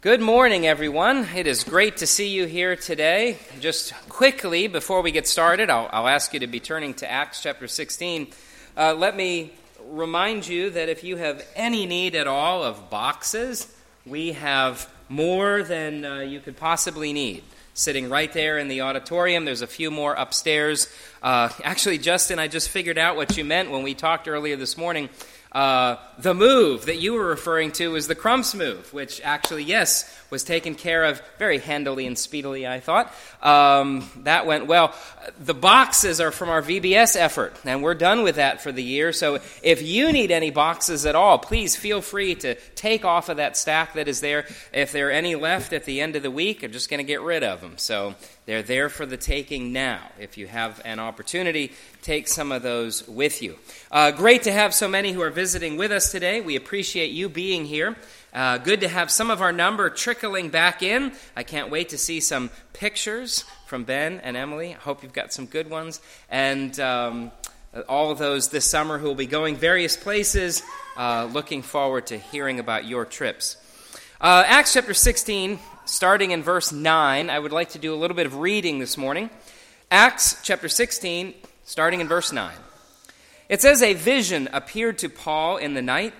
Good morning, everyone. It is great to see you here today. Just quickly, before we get started, I'll ask you to be turning to Acts chapter 16. Let me remind you that if you have any need at all of boxes, we have more than you could possibly need. Sitting right there in the auditorium. There's a few more upstairs. Actually, Justin, I just figured out what you meant when we talked earlier this morning. The move that you were referring to was the Crumps move, which actually, yes, was taken care of very handily and speedily, I thought. That went well. The boxes are from our VBS effort, and we're done with that for the year. So if you need any boxes at all, please feel free to take off of that stack that is there. If there are any left at the end of the week, I'm just going to get rid of them. So they're there for the taking now. If you have an opportunity, take some of those with you. Great to have so many who are visiting with us today. We appreciate you being here. Good to have some of our number trickling back in. I can't wait to see some pictures from Ben and Emily. I hope you've got some good ones. And all of those this summer who will be going various places. Looking forward to hearing about your trips. Acts chapter 16, starting in verse 9. I would like to do a little bit of reading this morning. Acts chapter 16, starting in verse 9. It says, "A vision appeared to Paul in the night.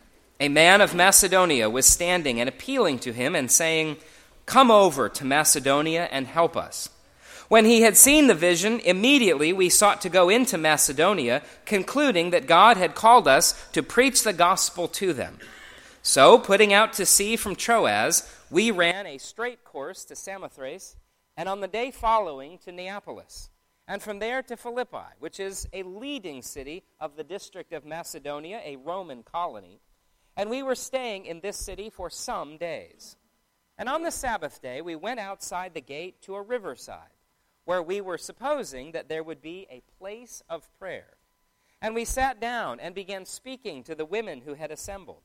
A man of Macedonia was standing and appealing to him and saying, 'Come over to Macedonia and help us.' When he had seen the vision, immediately we sought to go into Macedonia, concluding that God had called us to preach the gospel to them. So, putting out to sea from Troas, we ran a straight course to Samothrace, and on the day following to Neapolis, and from there to Philippi, which is a leading city of the district of Macedonia, a Roman colony. And we were staying in this city for some days. And on the Sabbath day, we went outside the gate to a riverside, where we were supposing that there would be a place of prayer. And we sat down and began speaking to the women who had assembled.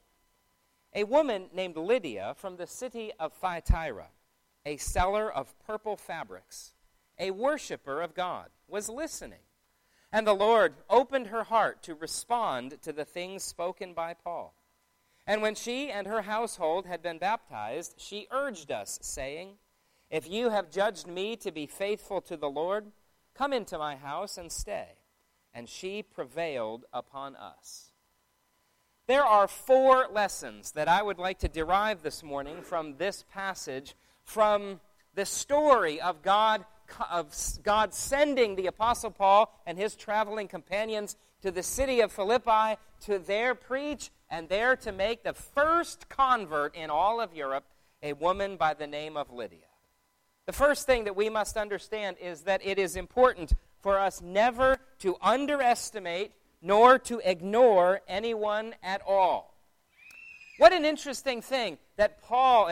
A woman named Lydia from the city of Thyatira, a seller of purple fabrics, a worshiper of God, was listening. And the Lord opened her heart to respond to the things spoken by Paul. And when she and her household had been baptized, she urged us, saying, 'If you have judged me to be faithful to the Lord, come into my house and stay.' And she prevailed upon us." There are 4 lessons that I would like to derive this morning from this passage, from the story of God sending the Apostle Paul and his traveling companions to the city of Philippi to there preach and there to make the first convert in all of Europe, a woman by the name of Lydia. The first thing that we must understand is that it is important for us never to underestimate nor to ignore anyone at all. What an interesting thing that Paul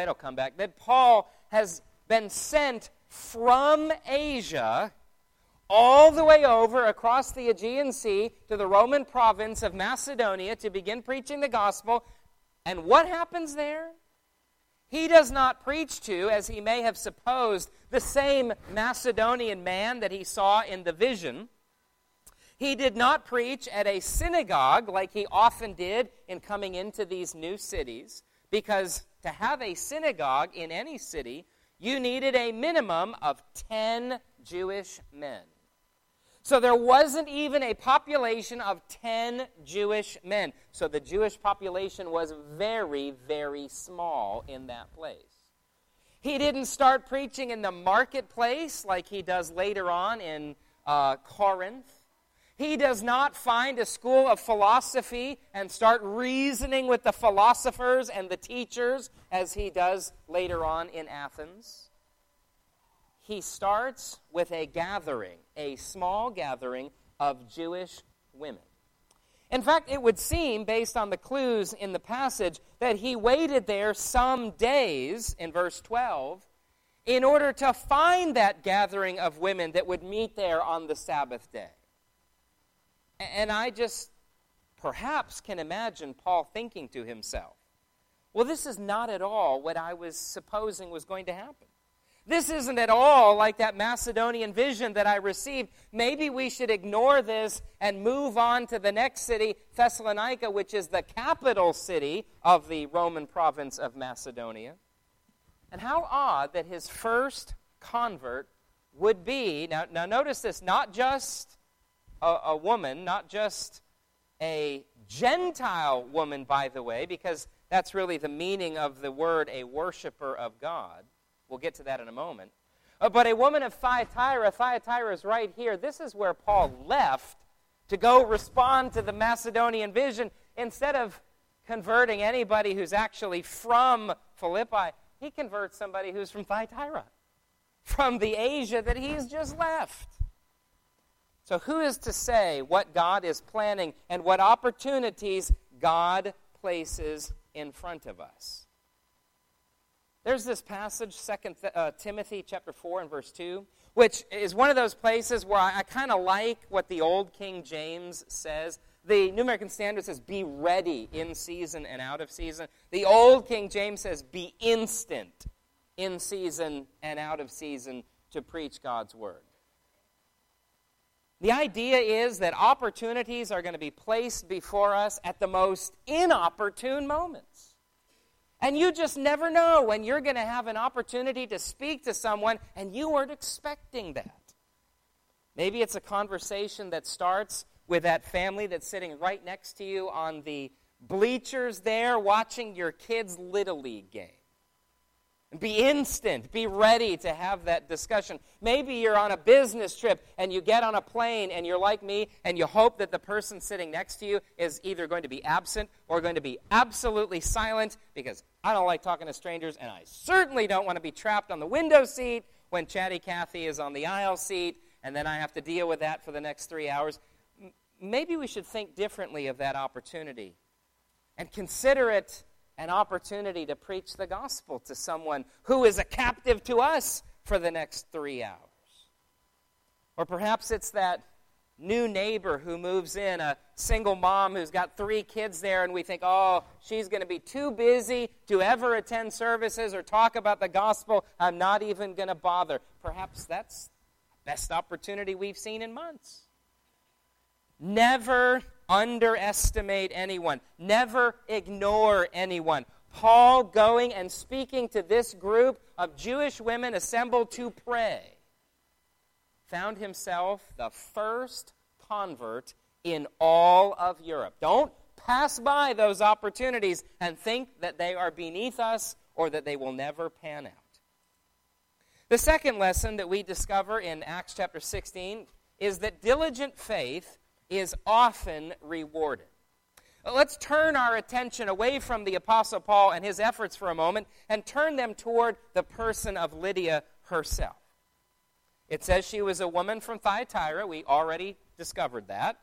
has been sent from Asia all the way over across the Aegean Sea to the Roman province of Macedonia to begin preaching the gospel. And what happens there? He does not preach to, as he may have supposed, the same Macedonian man that he saw in the vision. He did not preach at a synagogue like he often did in coming into these new cities, because to have a synagogue in any city, you needed a minimum of 10 Jewish men. So there wasn't even a population of 10 Jewish men. So the Jewish population was very, very small in that place. He didn't start preaching in the marketplace like he does later on in Corinth. He does not find a school of philosophy and start reasoning with the philosophers and the teachers as he does later on in Athens. He starts with a gathering, a small gathering of Jewish women. In fact, it would seem, based on the clues in the passage, that he waited there some days, in verse 12, in order to find that gathering of women that would meet there on the Sabbath day. And I just perhaps can imagine Paul thinking to himself, well, this is not at all what I was supposing was going to happen. This isn't at all like that Macedonian vision that I received. Maybe we should ignore this and move on to the next city, Thessalonica, which is the capital city of the Roman province of Macedonia. And how odd that his first convert would be, now notice this, not just a woman, not just a Gentile woman, by the way, because that's really the meaning of the word, a worshiper of God. We'll get to that in a moment. But a woman of Thyatira, Thyatira is right here. This is where Paul left to go respond to the Macedonian vision. Instead of converting anybody who's actually from Philippi, he converts somebody who's from Thyatira, from the Asia that he's just left. So who is to say what God is planning and what opportunities God places in front of us? There's this passage, 2 Timothy chapter 4 and verse 2, which is one of those places where I kind of like what the old King James says. The New American Standard says, be ready in season and out of season. The old King James says, be instant in season and out of season to preach God's word. The idea is that opportunities are going to be placed before us at the most inopportune moments. And you just never know when you're going to have an opportunity to speak to someone and you weren't expecting that. Maybe it's a conversation that starts with that family that's sitting right next to you on the bleachers there watching your kids' Little League game. Be instant. Be ready to have that discussion. Maybe you're on a business trip and you get on a plane and you're like me and you hope that the person sitting next to you is either going to be absent or going to be absolutely silent, because I don't like talking to strangers and I certainly don't want to be trapped on the window seat when Chatty Cathy is on the aisle seat and then I have to deal with that for the next 3 hours. Maybe we should think differently of that opportunity and consider it an opportunity to preach the gospel to someone who is a captive to us for the next 3 hours. Or perhaps it's that new neighbor who moves in, a single mom who's got 3 kids there, and we think, oh, she's going to be too busy to ever attend services or talk about the gospel. I'm not even going to bother. Perhaps that's the best opportunity we've seen in months. Never underestimate anyone. Never ignore anyone. Paul, going and speaking to this group of Jewish women assembled to pray, found himself the first convert in all of Europe. Don't pass by those opportunities and think that they are beneath us or that they will never pan out. The second lesson that we discover in Acts chapter 16 is that diligent faith is often rewarded. Let's turn our attention away from the Apostle Paul and his efforts for a moment and turn them toward the person of Lydia herself. It says she was a woman from Thyatira. We already discovered that.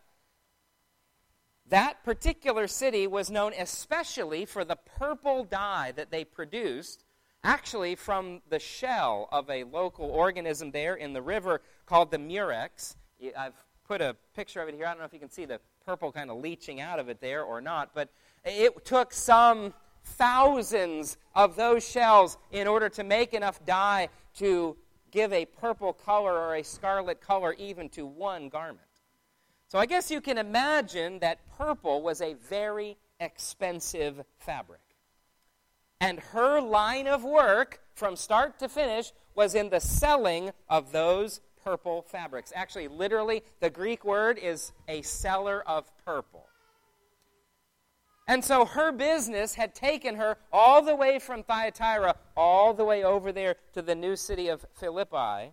That particular city was known especially for the purple dye that they produced, actually from the shell of a local organism there in the river called the murex. I've put a picture of it here. I don't know if you can see the purple kind of leaching out of it there or not, but it took some thousands of those shells in order to make enough dye to give a purple color or a scarlet color even to one garment. So I guess you can imagine that purple was a very expensive fabric. And her line of work from start to finish was in the selling of those purple fabrics. Actually, literally, the Greek word is a seller of purple. And so her business had taken her all the way from Thyatira, all the way over there to the new city of Philippi.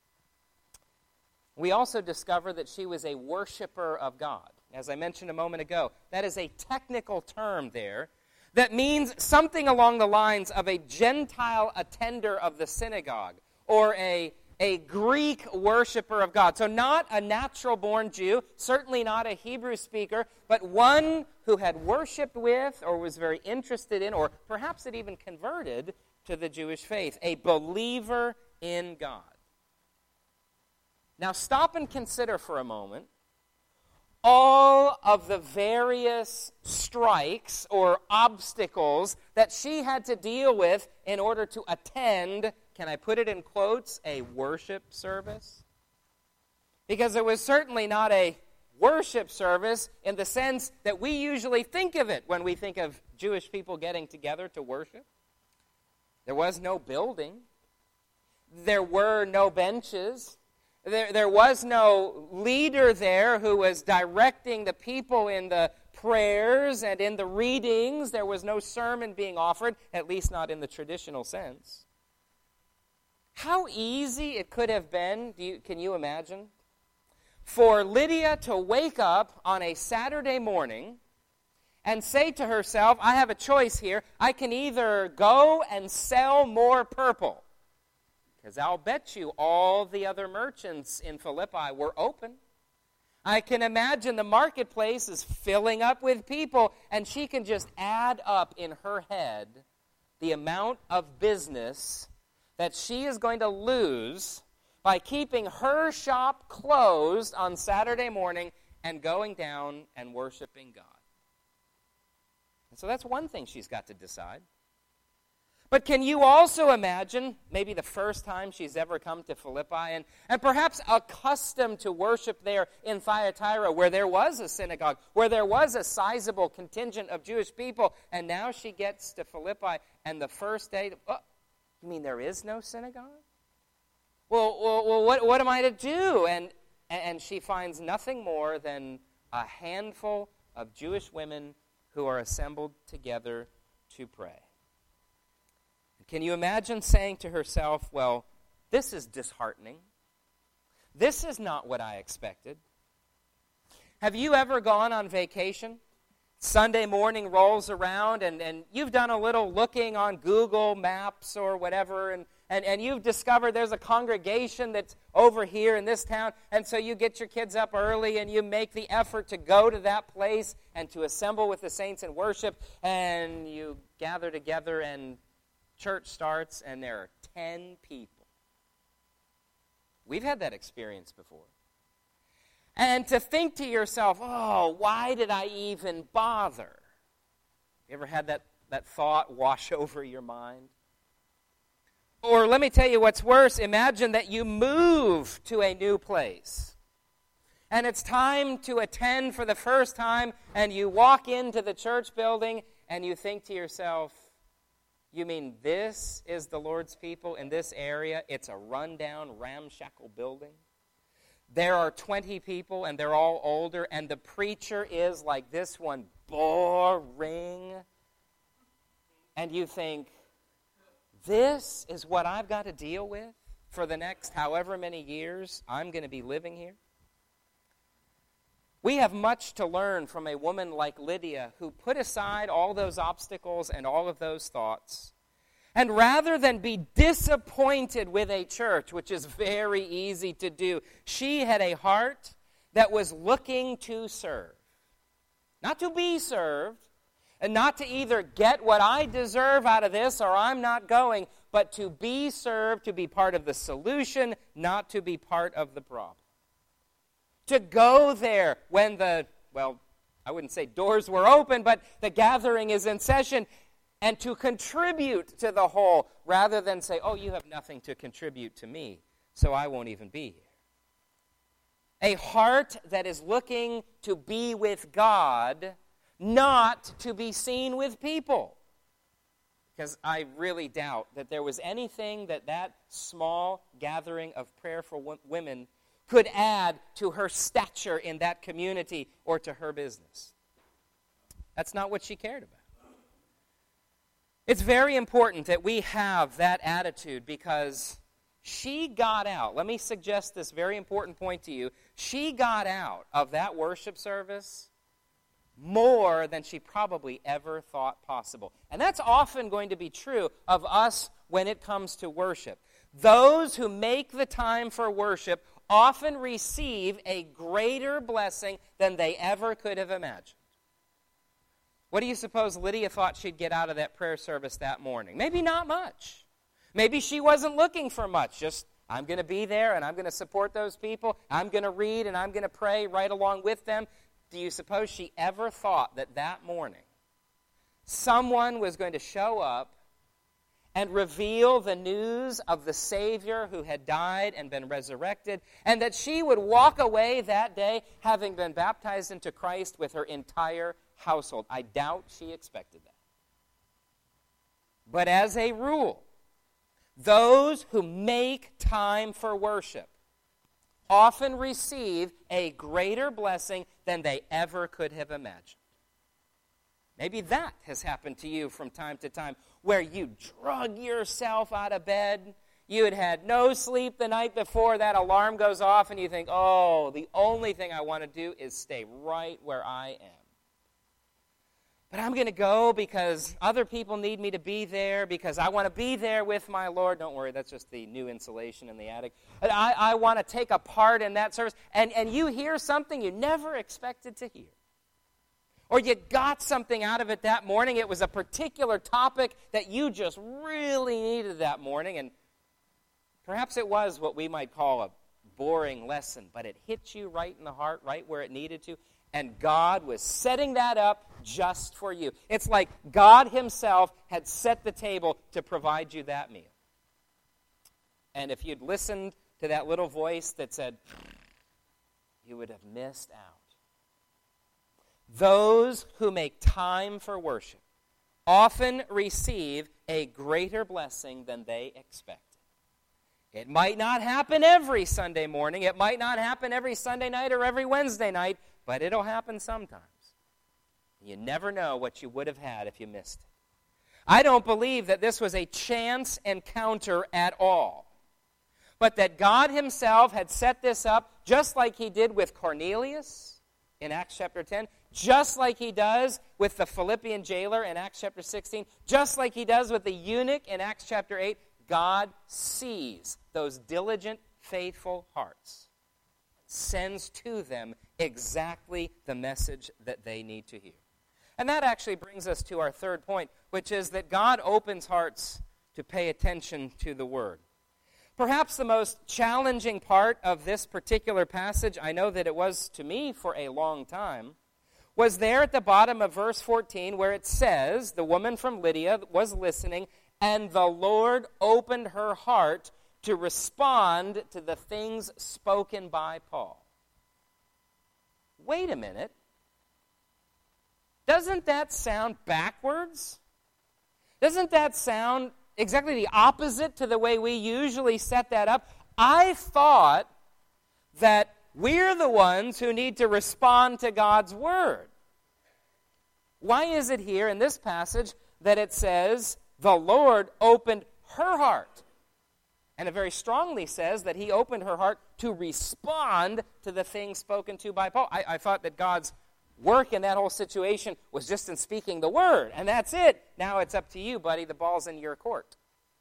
We also discover that she was a worshiper of God. As I mentioned a moment ago, that is a technical term there that means something along the lines of a Gentile attender of the synagogue or a Greek worshiper of God. So not a natural-born Jew, certainly not a Hebrew speaker, but one who had worshipped with or was very interested in, or perhaps had even converted to the Jewish faith, a believer in God. Now stop and consider for a moment all of the various strikes or obstacles that she had to deal with in order to attend, can I put it in quotes, a worship service? Because it was certainly not a worship service in the sense that we usually think of it when we think of Jewish people getting together to worship. There was no building. There were no benches. There was no leader there who was directing the people in the prayers and in the readings. There was no sermon being offered, at least not in the traditional sense. How easy it could have been, can you imagine, for Lydia to wake up on a Saturday morning and say to herself, I have a choice here. I can either go and sell more purple, because I'll bet you all the other merchants in Philippi were open. I can imagine the marketplace is filling up with people, and she can just add up in her head the amount of business that she is going to lose by keeping her shop closed on Saturday morning and going down and worshiping God. And so that's one thing she's got to decide. But can you also imagine maybe the first time she's ever come to Philippi and perhaps accustomed to worship there in Thyatira, where there was a synagogue, where there was a sizable contingent of Jewish people, and now she gets to Philippi and the first day, oh, you mean there is no synagogue? Well, what am I to do? And she finds nothing more than a handful of Jewish women who are assembled together to pray. Can you imagine saying to herself, well, this is disheartening. This is not what I expected. Have you ever gone on vacation? Sunday morning rolls around and you've done a little looking on Google Maps or whatever, and you've discovered there's a congregation that's over here in this town, and so you get your kids up early and you make the effort to go to that place and to assemble with the saints and worship, and you gather together and church starts and there are 10 people. We've had that experience before. And to think to yourself, oh, why did I even bother? You ever had that thought wash over your mind? Or let me tell you what's worse. Imagine that you move to a new place. And it's time to attend for the first time, and you walk into the church building and you think to yourself, you mean this is the Lord's people in this area? It's a rundown, ramshackle building. There are 20 people, and they're all older, and the preacher is like this one, boring. And you think, this is what I've got to deal with for the next however many years I'm going to be living here? We have much to learn from a woman like Lydia who put aside all those obstacles and all of those thoughts. And rather than be disappointed with a church, which is very easy to do, she had a heart that was looking to serve. Not to be served, and not to either get what I deserve out of this or I'm not going, but to be served, to be part of the solution, not to be part of the problem. To go there when I wouldn't say doors were open, but the gathering is in session, and to contribute to the whole, rather than say, oh, you have nothing to contribute to me, so I won't even be here. A heart that is looking to be with God, not to be seen with people. Because I really doubt that there was anything that small gathering of prayerful women could add to her stature in that community or to her business. That's not what she cared about. It's very important that we have that attitude because she got out. Let me suggest this very important point to you. She got out of that worship service more than she probably ever thought possible. And that's often going to be true of us when it comes to worship. Those who make the time for worship often receive a greater blessing than they ever could have imagined. What do you suppose Lydia thought she'd get out of that prayer service that morning? Maybe not much. Maybe she wasn't looking for much. Just, I'm going to be there and I'm going to support those people. I'm going to read and I'm going to pray right along with them. Do you suppose she ever thought that morning someone was going to show up and reveal the news of the Savior who had died and been resurrected, and that she would walk away that day having been baptized into Christ with her entire household? I doubt she expected that. But as a rule, Those who make time for worship often receive a greater blessing than they ever could have imagined. Maybe that has happened to you from time to time, where you drug yourself out of bed. You had had no sleep the night before, that alarm goes off, and you think, oh, the only thing I want to do is stay right where I am. But I'm going to go because other people need me to be there, because I want to be there with my Lord. Don't worry, that's just the new insulation in the attic. I want to take a part in that service. And you hear something you never expected to hear. Or you got something out of it that morning. It was a particular topic that you just really needed that morning. And perhaps it was what we might call a boring lesson, but it hit you right in the heart, right where it needed to. And God was setting that up just for you. It's like God himself had set the table to provide you that meal. And if you'd listened to that little voice that said, you would have missed out. Those who make time for worship often receive a greater blessing than they expected. It might not happen every Sunday morning. It might not happen every Sunday night or every Wednesday night, but it'll happen sometimes. You never know what you would have had if you missed it. I don't believe that this was a chance encounter at all, but that God himself had set this up just like he did with Cornelius in Acts chapter 10, just like he does with the Philippian jailer in Acts chapter 16, just like he does with the eunuch in Acts chapter 8. God sees those diligent, faithful hearts, sends to them exactly the message that they need to hear. And that actually brings us to our third point, which is that God opens hearts to pay attention to the Word. Perhaps the most challenging part of this particular passage, I know that it was to me for a long time, was there at the bottom of verse 14 where it says, the woman from Lydia was listening, and the Lord opened her heart to respond to the things spoken by Paul. Wait a minute. Doesn't that sound backwards? Doesn't that sound exactly the opposite to the way we usually set that up? I thought that we're the ones who need to respond to God's Word. Why is it here in this passage that it says, the Lord opened her heart? And it very strongly says that he opened her heart to respond to the things spoken to by Paul. I thought that God's work in that whole situation was just in speaking the word, and that's it. Now it's up to you, buddy. The ball's in your court.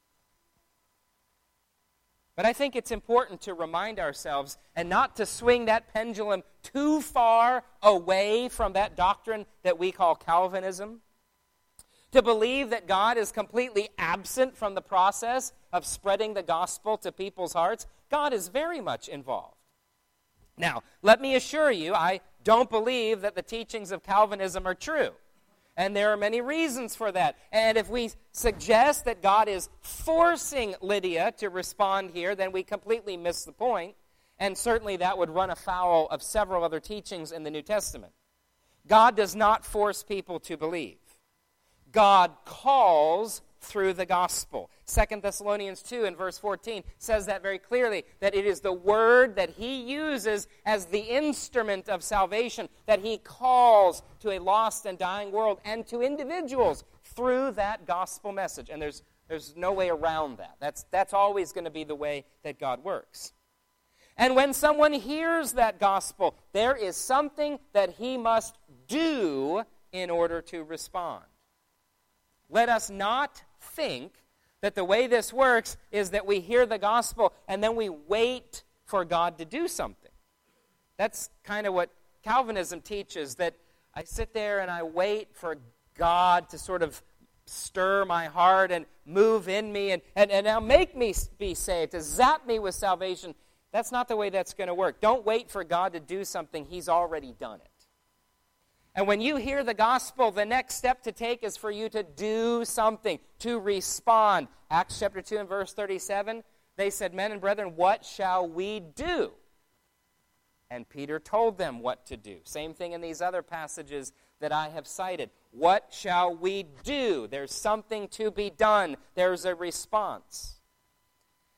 But I think it's important to remind ourselves and not to swing that pendulum too far away from that doctrine that we call Calvinism. To believe that God is completely absent from the process of spreading the gospel to people's hearts. God is very much involved. Now, let me assure you, I don't believe that the teachings of Calvinism are true. And there are many reasons for that. And if we suggest that God is forcing Lydia to respond here, then we completely miss the point. And certainly that would run afoul of several other teachings in the New Testament. God does not force people to believe. God calls through the gospel. 2 Thessalonians 2 in verse 14 says that very clearly, that it is the word that he uses as the instrument of salvation, that he calls to a lost and dying world and to individuals through that gospel message. And there's no way around that. That's always going to be the way that God works. And when someone hears that gospel, there is something that he must do in order to respond. Let us not think that the way this works is that we hear the gospel and then we wait for God to do something. That's kind of what Calvinism teaches, that I sit there and I wait for God to sort of stir my heart and move in me and now make me be saved, to zap me with salvation. That's not the way that's going to work. Don't wait for God to do something. He's already done it. And when you hear the gospel, the next step to take is for you to do something, to respond. Acts chapter 2 and verse 37, they said, men and brethren, what shall we do? And Peter told them what to do. Same thing in these other passages that I have cited. What shall we do? There's something to be done. There's a response.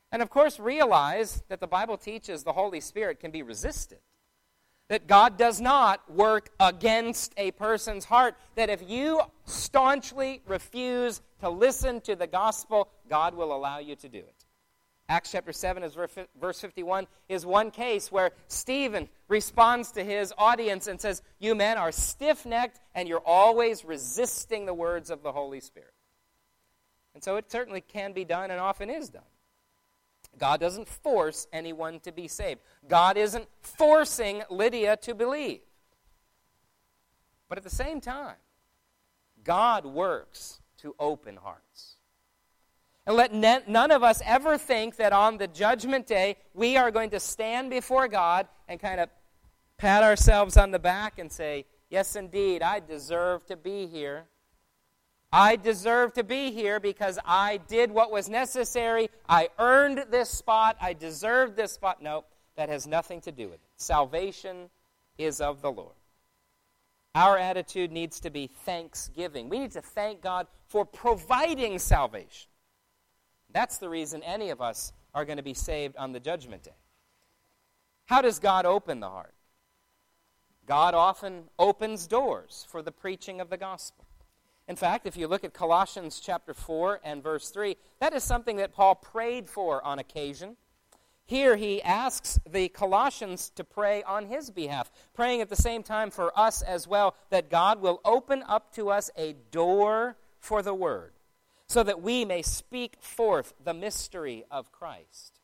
And of course, realize that the Bible teaches the Holy Spirit can be resisted. That God does not work against a person's heart. That if you staunchly refuse to listen to the gospel, God will allow you to do it. Acts chapter 7, verse 51, is one case where Stephen responds to his audience and says, "You men are stiff-necked and you're always resisting the words of the Holy Spirit." And so it certainly can be done and often is done. God doesn't force anyone to be saved. God isn't forcing Lydia to believe. But at the same time, God works to open hearts. And let none of us ever think that on the judgment day, we are going to stand before God and kind of pat ourselves on the back and say, "Yes, indeed, I deserve to be here. I deserve to be here because I did what was necessary. I earned this spot. I deserved this spot." No, that has nothing to do with it. Salvation is of the Lord. Our attitude needs to be thanksgiving. We need to thank God for providing salvation. That's the reason any of us are going to be saved on the judgment day. How does God open the heart? God often opens doors for the preaching of the gospel. In fact, if you look at Colossians chapter 4 and verse 3, that is something that Paul prayed for on occasion. Here he asks the Colossians to pray on his behalf, praying at the same time for us as well, that God will open up to us a door for the word, so that we may speak forth the mystery of Christ.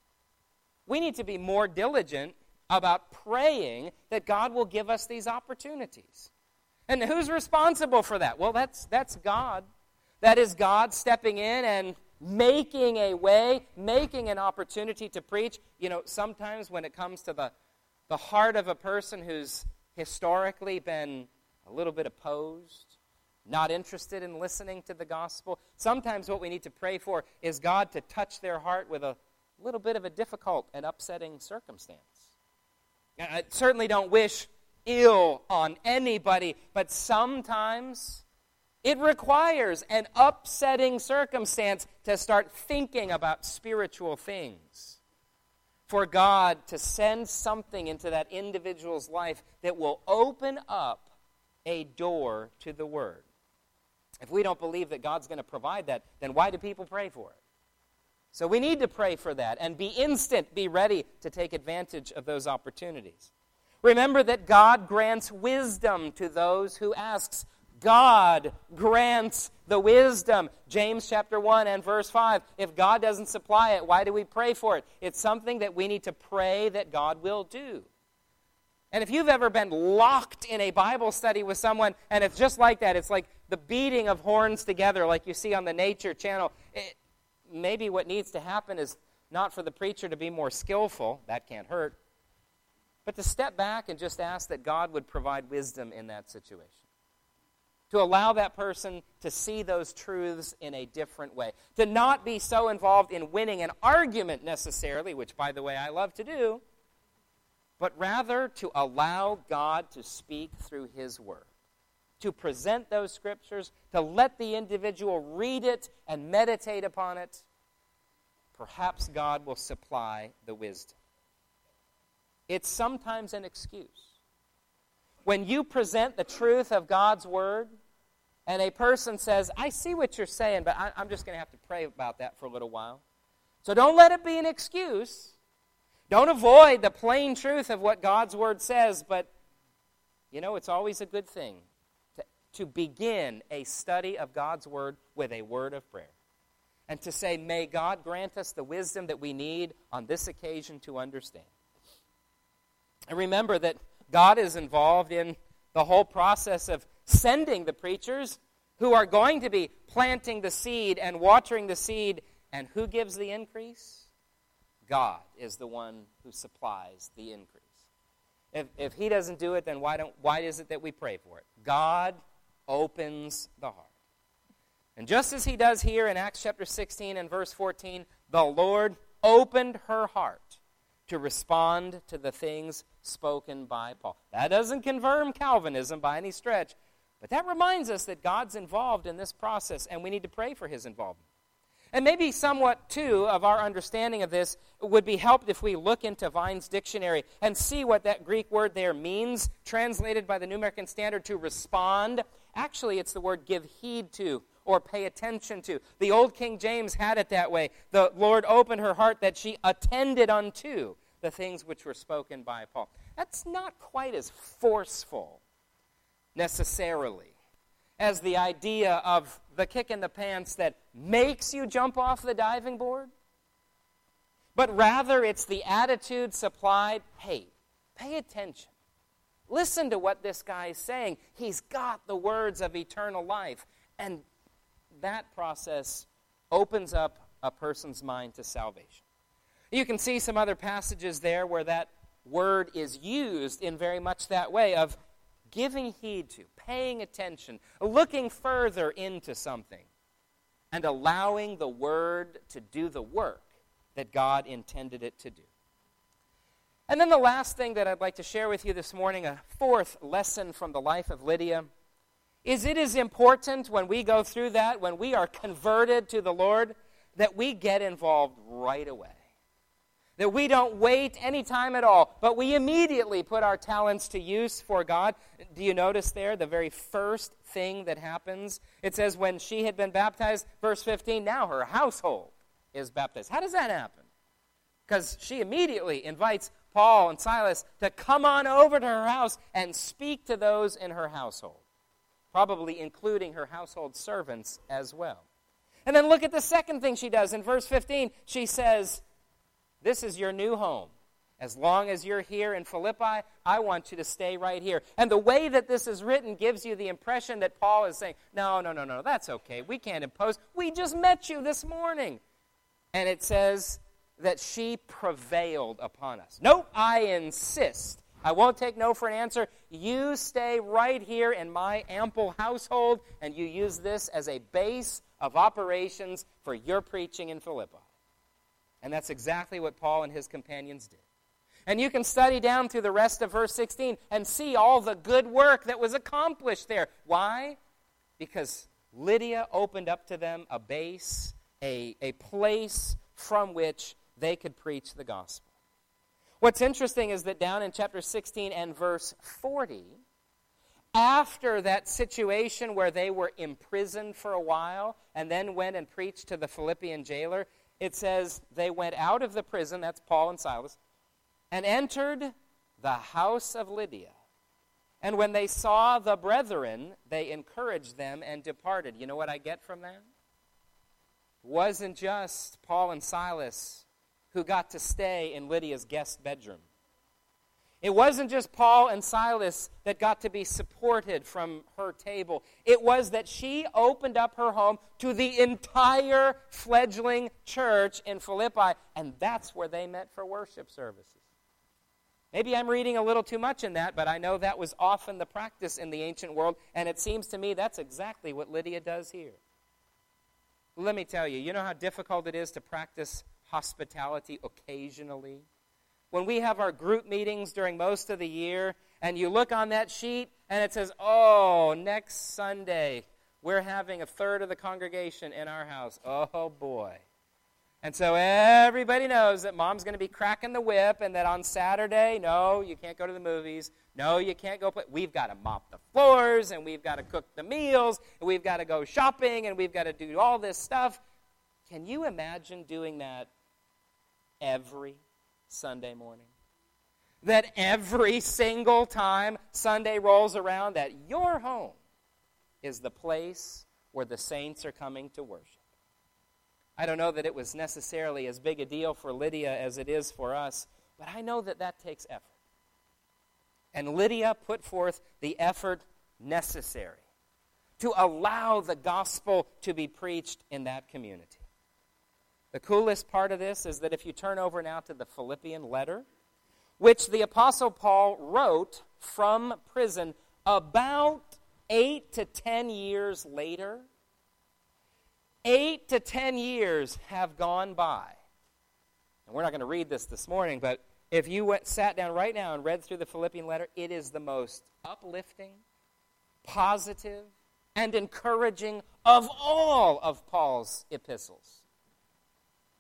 We need to be more diligent about praying that God will give us these opportunities. And who's responsible for that? Well, that's God. That is God stepping in and making a way, making an opportunity to preach. You know, sometimes when it comes to the heart of a person who's historically been a little bit opposed, not interested in listening to the gospel, sometimes what we need to pray for is God to touch their heart with a little bit of a difficult and upsetting circumstance. Now, I certainly don't wish ill on anybody, but sometimes it requires an upsetting circumstance to start thinking about spiritual things, for God to send something into that individual's life that will open up a door to the Word. If we don't believe that God's going to provide that, then why do people pray for it? So we need to pray for that and be instant, be ready to take advantage of those opportunities. Remember that God grants wisdom to those who ask. God grants the wisdom. James chapter 1 and verse 5. If God doesn't supply it, why do we pray for it? It's something that we need to pray that God will do. And if you've ever been locked in a Bible study with someone, and it's just like that, it's like the beating of horns together like you see on the Nature Channel, maybe what needs to happen is not for the preacher to be more skillful, that can't hurt, but to step back and just ask that God would provide wisdom in that situation. To allow that person to see those truths in a different way. To not be so involved in winning an argument necessarily, which, by the way, I love to do, but rather to allow God to speak through His Word. To present those Scriptures, to let the individual read it and meditate upon it. Perhaps God will supply the wisdom. It's sometimes an excuse. When you present the truth of God's Word, and a person says, "I see what you're saying, but I'm just going to have to pray about that for a little while." So don't let it be an excuse. Don't avoid the plain truth of what God's Word says, but, you know, it's always a good thing to begin a study of God's Word with a word of prayer. And to say, may God grant us the wisdom that we need on this occasion to understand. And remember that God is involved in the whole process of sending the preachers who are going to be planting the seed and watering the seed. And who gives the increase? God is the one who supplies the increase. If He doesn't do it, then why is it that we pray for it? God opens the heart. And just as He does here in Acts chapter 16 and verse 14, the Lord opened her heart to respond to the things spoken by Paul. That doesn't confirm Calvinism by any stretch, but that reminds us that God's involved in this process, and we need to pray for His involvement. And maybe somewhat, too, of our understanding of this would be helped if we look into Vine's dictionary and see what that Greek word there means, translated by the New American Standard to respond. Actually, it's the word give heed to or pay attention to. The old King James had it that way. The Lord opened her heart that she attended unto the things which were spoken by Paul. That's not quite as forceful, necessarily, as the idea of the kick in the pants that makes you jump off the diving board. But rather, it's the attitude supplied, hey, pay attention. Listen to what this guy is saying. He's got the words of eternal life. And that process opens up a person's mind to salvation. You can see some other passages there where that word is used in very much that way of giving heed to, paying attention, looking further into something, and allowing the word to do the work that God intended it to do. And then the last thing that I'd like to share with you this morning, a fourth lesson from the life of Lydia, is it is important when we go through that, when we are converted to the Lord, that we get involved right away. That we don't wait any time at all, but we immediately put our talents to use for God. Do you notice there the very first thing that happens? It says when she had been baptized, verse 15, now her household is baptized. How does that happen? Because she immediately invites Paul and Silas to come on over to her house and speak to those in her household, probably including her household servants as well. And then look at the second thing she does. In verse 15, she says, this is your new home. As long as you're here in Philippi, I want you to stay right here. And the way that this is written gives you the impression that Paul is saying, no, that's okay. We can't impose. We just met you this morning. And it says that she prevailed upon us. Nope, I insist. I won't take no for an answer. You stay right here in my ample household, and you use this as a base of operations for your preaching in Philippi. And that's exactly what Paul and his companions did. And you can study down through the rest of verse 16 and see all the good work that was accomplished there. Why? Because Lydia opened up to them a base, a place from which they could preach the gospel. What's interesting is that down in chapter 16 and verse 40, after that situation where they were imprisoned for a while and then went and preached to the Philippian jailer, it says they went out of the prison, that's Paul and Silas, and entered the house of Lydia. And when they saw the brethren, they encouraged them and departed. You know what I get from that? It wasn't just Paul and Silas who got to stay in Lydia's guest bedroom. It wasn't just Paul and Silas that got to be supported from her table. It was that she opened up her home to the entire fledgling church in Philippi, and that's where they met for worship services. Maybe I'm reading a little too much in that, but I know that was often the practice in the ancient world, and it seems to me that's exactly what Lydia does here. Let me tell you, you know how difficult it is to practice hospitality occasionally? When we have our group meetings during most of the year, and you look on that sheet, and it says, oh, next Sunday, we're having a third of the congregation in our house. Oh, boy. And so everybody knows that mom's going to be cracking the whip, and that on Saturday, no, you can't go to the movies. No, you can't go play. We've got to mop the floors, and we've got to cook the meals, and we've got to go shopping, and we've got to do all this stuff. Can you imagine doing that every Sunday morning? That every single time Sunday rolls around, that your home is the place where the saints are coming to worship. I don't know that it was necessarily as big a deal for Lydia as it is for us, but I know that that takes effort. And Lydia put forth the effort necessary to allow the gospel to be preached in that community. The coolest part of this is that if you turn over now to the Philippian letter, which the Apostle Paul wrote from prison about 8 to 10 years later, 8 to 10 years have gone by. And we're not going to read this morning, but if you sat down right now and read through the Philippian letter, it is the most uplifting, positive, and encouraging of all of Paul's epistles.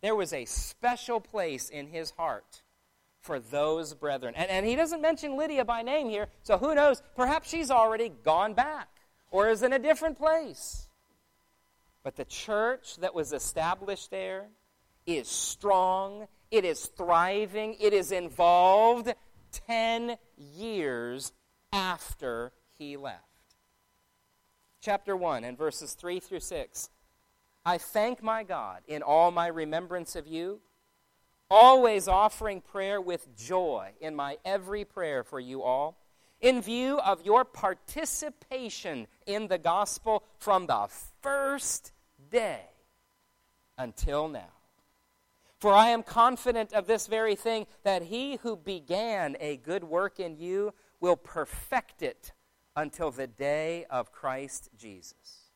there was a special place in his heart for those brethren. And he doesn't mention Lydia by name here, so who knows? Perhaps she's already gone back or is in a different place. But the church that was established there is strong, it is thriving, it is involved 10 years after he left. Chapter 1 and verses 3 through 6. I thank my God in all my remembrance of you, always offering prayer with joy in my every prayer for you all, in view of your participation in the gospel from the first day until now. For I am confident of this very thing, that he who began a good work in you will perfect it until the day of Christ Jesus.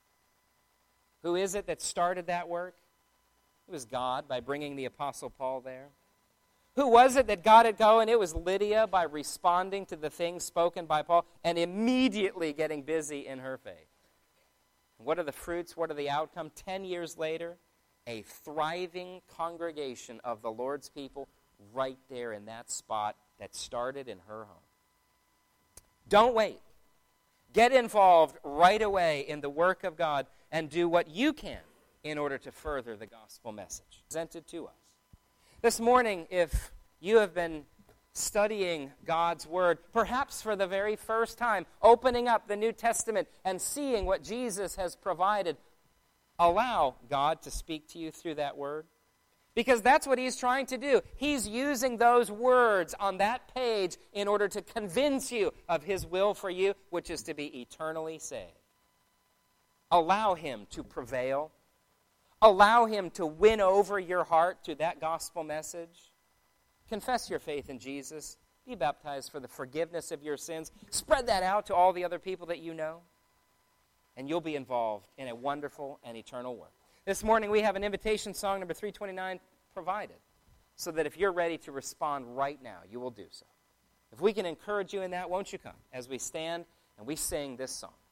Who is it that started that work? It was God by bringing the Apostle Paul there. Who was it that got it going? It was Lydia by responding to the things spoken by Paul and immediately getting busy in her faith. What are the fruits? What are the outcome? 10 years later, a thriving congregation of the Lord's people right there in that spot that started in her home. Don't wait. Get involved right away in the work of God and do what you can in order to further the gospel message presented to us. This morning, if you have been studying God's Word, perhaps for the very first time, opening up the New Testament and seeing what Jesus has provided, allow God to speak to you through that Word. Because that's what he's trying to do. He's using those words on that page in order to convince you of his will for you, which is to be eternally saved. Allow him to prevail. Allow him to win over your heart through that gospel message. Confess your faith in Jesus. Be baptized for the forgiveness of your sins. Spread that out to all the other people that you know. And you'll be involved in a wonderful and eternal work. This morning we have an invitation song, number 329, provided, so that if you're ready to respond right now, you will do so. If we can encourage you in that, won't you come as we stand and we sing this song?